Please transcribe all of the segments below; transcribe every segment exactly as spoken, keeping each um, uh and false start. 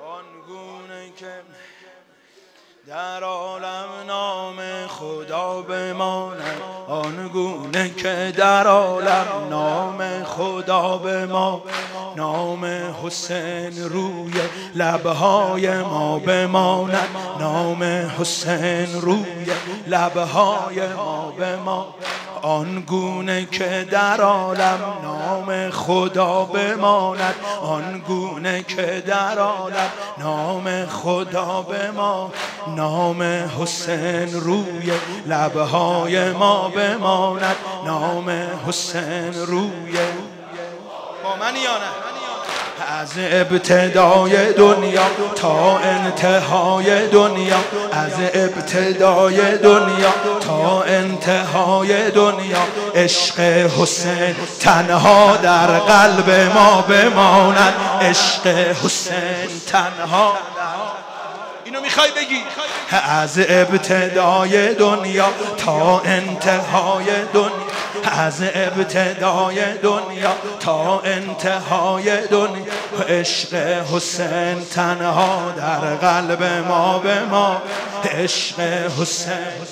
آنگونه که در عالم نام خدا بماند، آنگونه که در عالم نام خدا بماند، نام حسین روی لبهای ما بماند، نام حسین روی لبهای ما بماند، آنگونه که در عالم نام خدا بماند، آنگونه که در عالم نام خدا بماند، نام حسین روی لبهای ما بماند، نام حسین روی با من یا نه؟ از ابتدای دنیا تا انتهای دنیا، از ابتدای دنیا تا انتهای دنیا، عشق حسین تنها در قلب ما بماند، عشق حسین تنها. اینو میخوای بگی؟ از ابتدای دنیا تا انتهای دنیا، از ابتدای دنیا تا انتهای دنیا، عشق حسین تنها در قلب ما به ما، عشق حسین.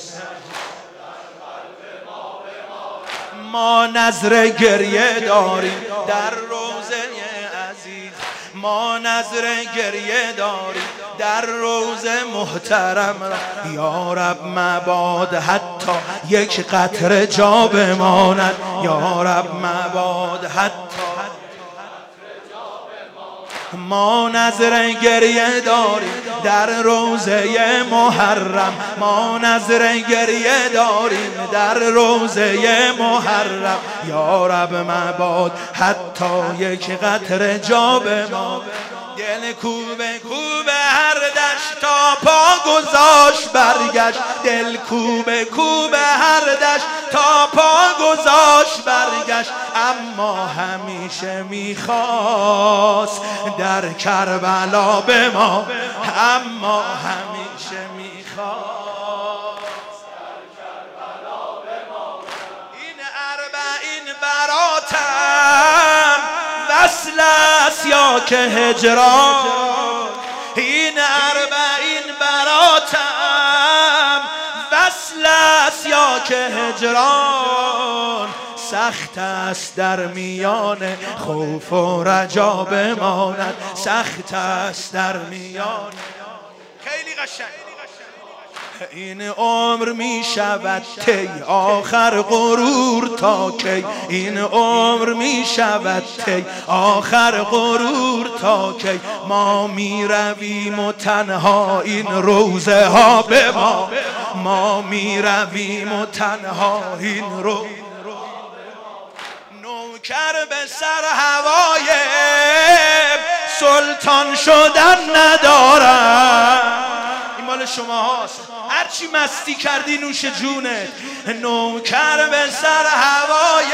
ما نظر گریه داریم در روزه عزیز، ما نظر گریه داریم در روزه محترم را، یا رب مباد حتی یک قطره جا بماند، یا رب مباد حتی. ما نظر گریه داریم در روزه محرم، ما نظر گریه داریم در روزه محرم، یا رب مباد حتی یک قطره جا بماند. دل کوبه کوبه هر دشت تا پا گذاشت برگشت، دل کوبه کوبه هر دشت تا پا گذاشت برگشت، اما همیشه میخواست در کربلا به ما، اما همیشه میخواست در کربلا به ما. این اربعین براتم وصل است یا که هجران، این اربعین براتم وصل است یا که هجران، سخت است در میان خوف و رجا بماند، سخت است در میان. خیلی قشنگ. این عمر می شود تی آخر غرور تا کی، این عمر می شود تی آخر غرور تا کی، ما می رویم و تنها این روزه ها به ما، ما می رویم و تنها این روزه. نوکر به سر هوای سلطان شدن ندارم، این مال شما هاست، هرچی مستی کردی نوش جونت. نوکر به سر هوای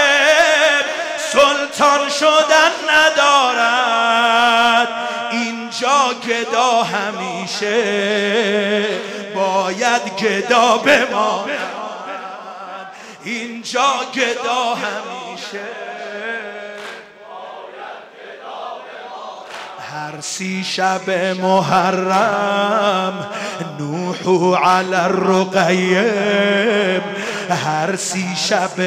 سلطان شدن ندارد، اینجا گدا همیشه باید گدا بماند، اینجا گدا همیشه. هر سی شب محرم نوح علی الرقیم، هر سی شب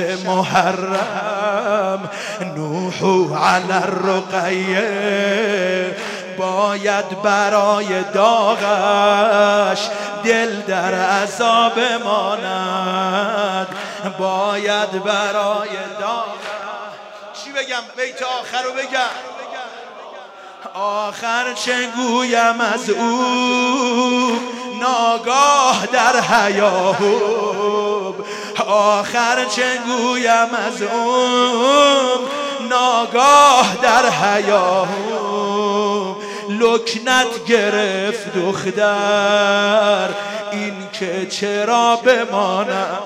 محرم نوح علی الرقیم، باید برای داغش دل در عذاب ماند، باید برای داغش. چی بگم؟ بیت آخر رو بگم. آخر چه گویم از او ناگاه در حیاهوب، آخر چه گویم از او ناگاه در حیاهوب، لکنت گرفت دختر این که چرا بمانم،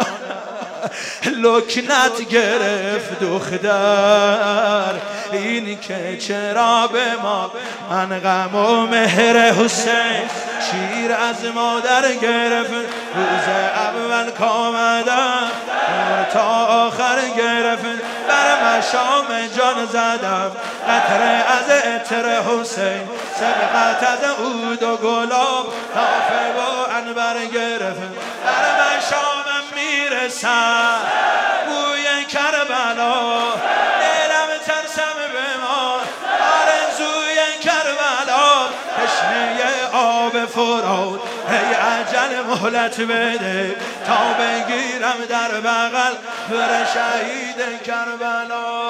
لکنت گرفت دختر این که چرا به ما. من غم و مهر حسین شیر از مادر گرفت، روز اول کامدم تا آخر گرفت، بر مشام جان زدم قطره از عطر حسین، سبقت از عود و گلاب نافه و عنبر گرفت در من شامم میرسد بوی کربلا دلم ترسم بمان آرزوی کربلا تشنه آب فرات ای عجل مهلت بده تا بگیرم در بغل بر شهید کربلا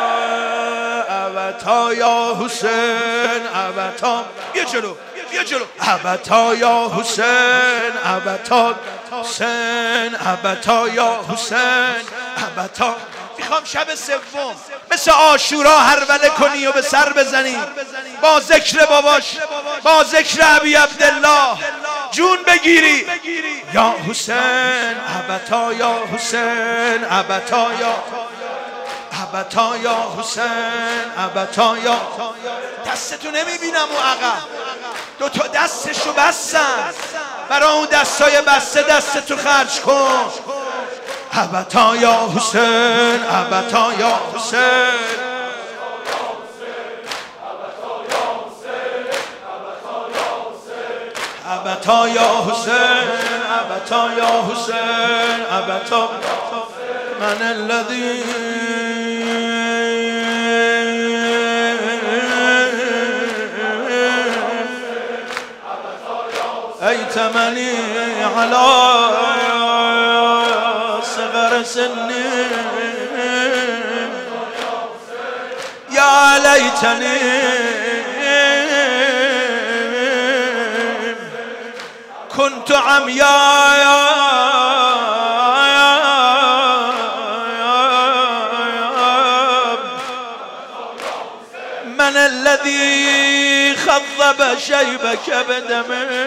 ابتا یا حسین ابتا بیا جلو بیا جلو ابتا یا حسین ابتا حسین ابتا یا حسین ابتا میخوام شب سوم مثل عاشورا هروله کنی و به سر بزنی با ذکر باباش با ذکر ابی عبدالله جون بگیری یا حسین ابتا یا حسین ابتا یا ابتا یا حسین ابتا یا دستتو نمیبینم و عقب دو تا دستشو بستن برای اون دستای بسته دستتو خرج کن ابتا یا حسین ابتا یا حسین ابتا یا حسین ابتا یا حسین ابتا من الذی ایتمنی علی صغر سنی یا لیتنی كنت عمياء من الذي خضب شيبك بدم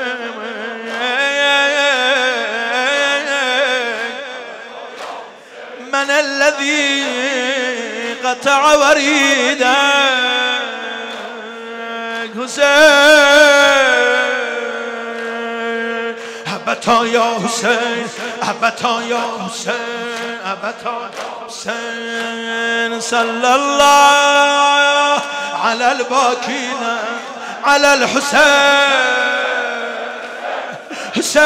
من الذي قطع وريدك حسين ابتا یا حسین ابتا یا حسین ابتا حسین صلی الله علی الباکین علی الحسین حسین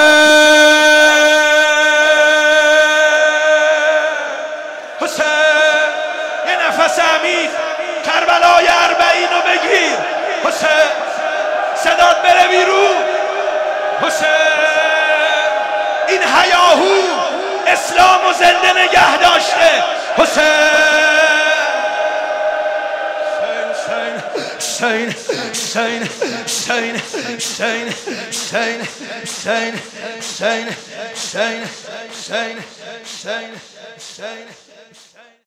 حسین یه نفس عمیق کربلای اربعین رو بگیر حسین صدات بره بیرون حسین این هیاهو اسلام و زنده نگه داشته حسین حسین حسین حسین حسین حسین حسین حسین حسین حسین حسین حسین حسین